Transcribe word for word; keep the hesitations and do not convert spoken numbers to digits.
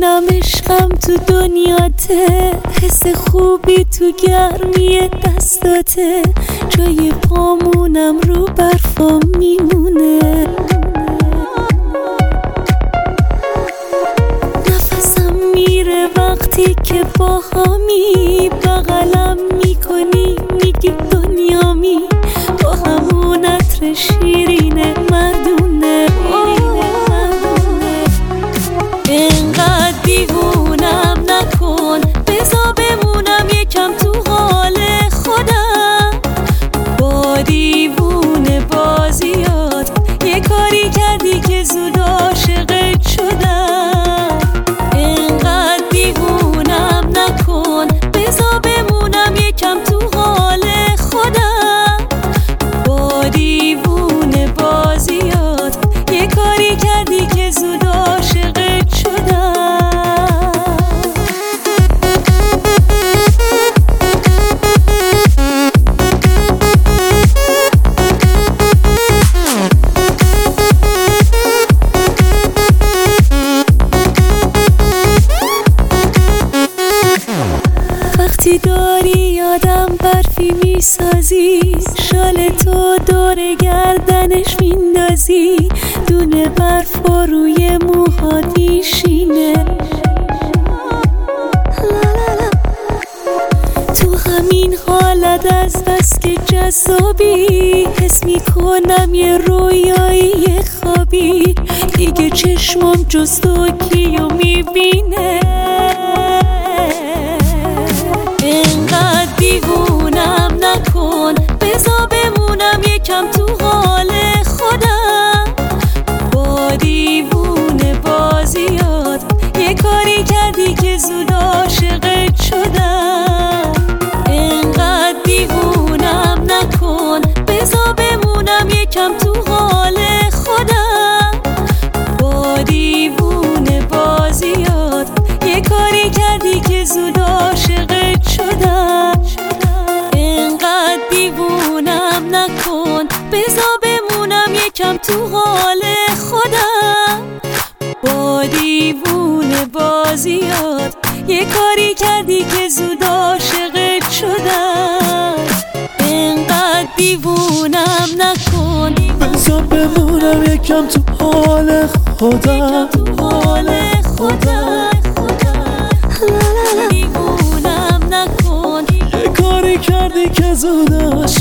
میدونم عشقم تو دنیاته، حس خوبی تو گرمی دستاته، جای پامونم رو برفا میمونه. نفسم میره وقتی که با همی بغلم میکنی، میگی دنیامی، با همون عطر شیرین مردونه. اینقدر دیوونم نکن، بذار بمونم یکم تو حال خودم. با دیوونه بازیات یه کاری کردی که زود عاشقت شدم. اینقدر دیوونم نکن، بذار بمونم یکم تو حال خودم. با دیوونه بازیات یه کاری کردی که زود عاشقت شدم. وقتی داری یادم برفی میسازی، شال تو دور گردنش میندازی، دونه برف با روی موهات میشینه. تو همین حالت از بس که جذابی، حس میکنم یه رویایی خوابی، دیگه چشمم جز تو کیو میبینه. اینقدر دیوونم نکن، بذار بمونم یکم تو حال خودم. با دیوونه بازیات یه کاری کردی که زود عاشقت شدم. اینقدر دیوونم نکن، بذار بمونم یکم تو حال خودم. با دیوونه بازیات یه کاری کردی که زود عاشقت شدم. اینقدر دیوونم نکن، بذار بمونم یکم تو حال خودم. با دیوونه بازیات یه کاری کردی که زود عاشقت شدم. اینقدر دیوونم نکن، بذار بمونم یکم تو حال خودم. تو حال خودم یه کاری کردی که زود